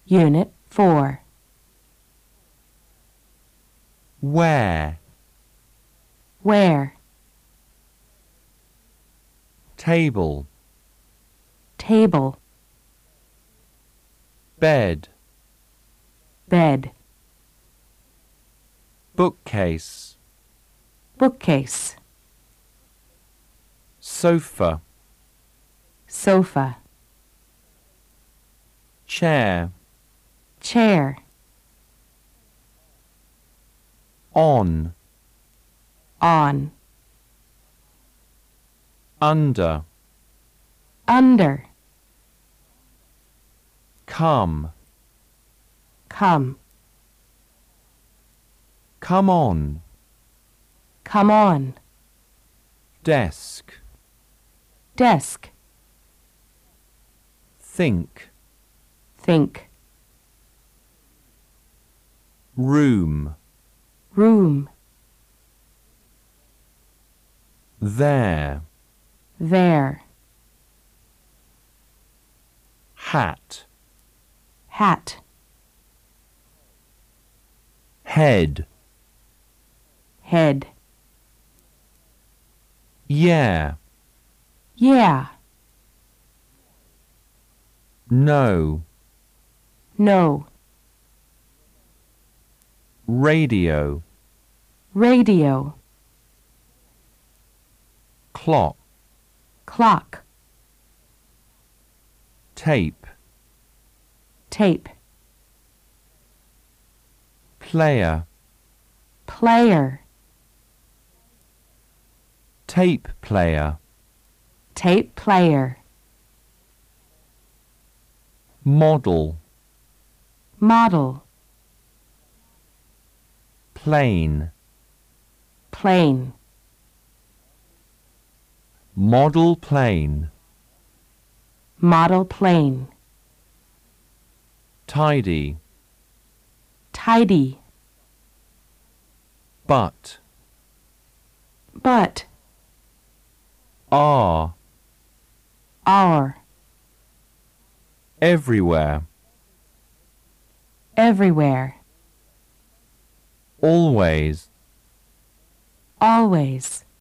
Unit 4. Where, Where, table, table, bed, bed, bookcase, bookcase, sofa, sofa, chair, chair, on, on, under, under, come, come, come on, come on, desk, desk, think, think, room, room, there, there, hat, hat, head, head, yeah, yeah, no, no, radio, radio, clock, clock, tape, tape, player, player, tape player, tape player, model, model, plane, plane, model plane, model plane, tidy, tidy, but, but, are, our, everywhere, everywhere, always, always,